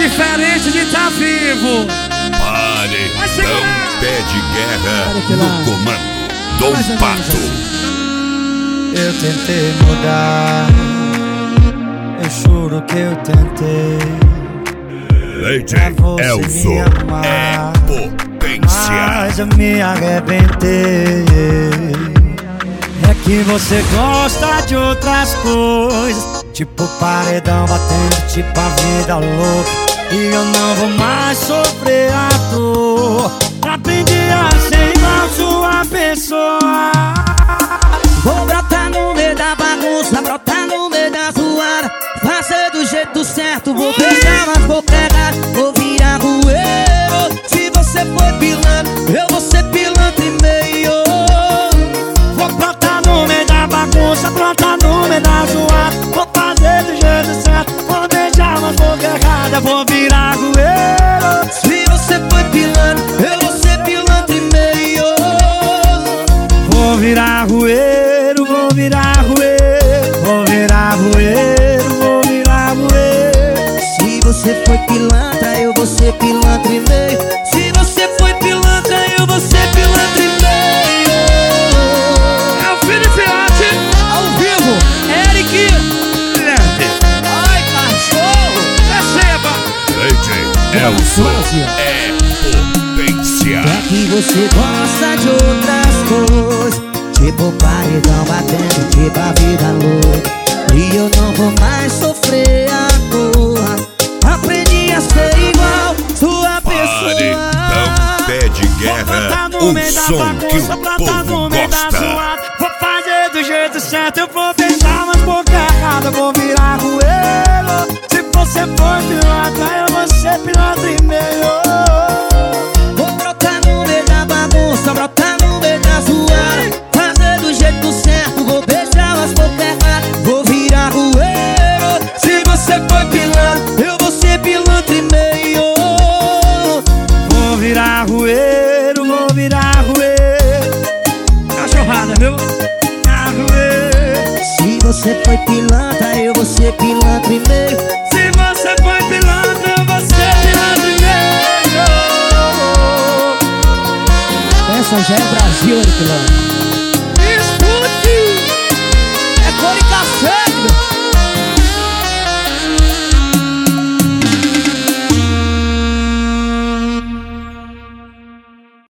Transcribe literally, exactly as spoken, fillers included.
diferente de tá vivo. Paredão Pé de Guerra no comando Dom Pato. Eu tentei mudar, eu juro que eu tentei. Lady Elzo é potência. Mas eu me arrebentei. É que você gosta de outras coisas, tipo paredão batendo, tipo a vida louca. E eu não vou mais sofrer a dor. Aprendi a ser igual sua pessoa. Vou brotar no meio da bagunça, brotar no meio da zoada, fazer do jeito certo, vou beijar, mas vou pegar, vou virar rueiro. Se você foi pilantra, eu vou ser pilantra e meio. Vou brotar no meio da bagunça, brotar no meio da zoada, vou fazer do jeito certo, vou beijar, mas vou pegar, vou virar rueiro. Se você foi pilantra, eu vou ser pilantra e meio. Vou virar rueiro, vou virar rueiro, vou virar rueiro, vou virar rueiro. Se você foi pilantra, eu vou ser pilantra e meio. Se você foi pilantra, eu vou ser pilantra e meio. É o Felipe Arte, ao vivo, Eric. Ai, cachorro, receba. Lady Elzo é potência. É que você gosta de outras coisas, tipo paredão batendo, tipo a vida louca. E eu não vou mais sofrer a dor. Aprendi a ser igual sua pessoa. Paredão Pé de Guerra, o som que o povo gosta. Vou fazer do jeito certo, eu vou beijar, mas boca errada, vou virar rueiro. Se você for pilantra, eu vou ser pilantra e meio. Vou brotar no meio da bagunça, brotar no meio da zoada, fazer do jeito certo, vou beijar, mas boca errada, vou virar rueiro. Se você foi pilantra, eu vou ser pilantra e meio. Vou virar rueiro, vou virar rueiro. Cachorrada, viu? Virar rueiro. Se você foi pilantra, eu vou ser pilantra e meio. Se você foi pilantra, eu vou ser pilantra e meio. Essa já é Brasil, pilantra.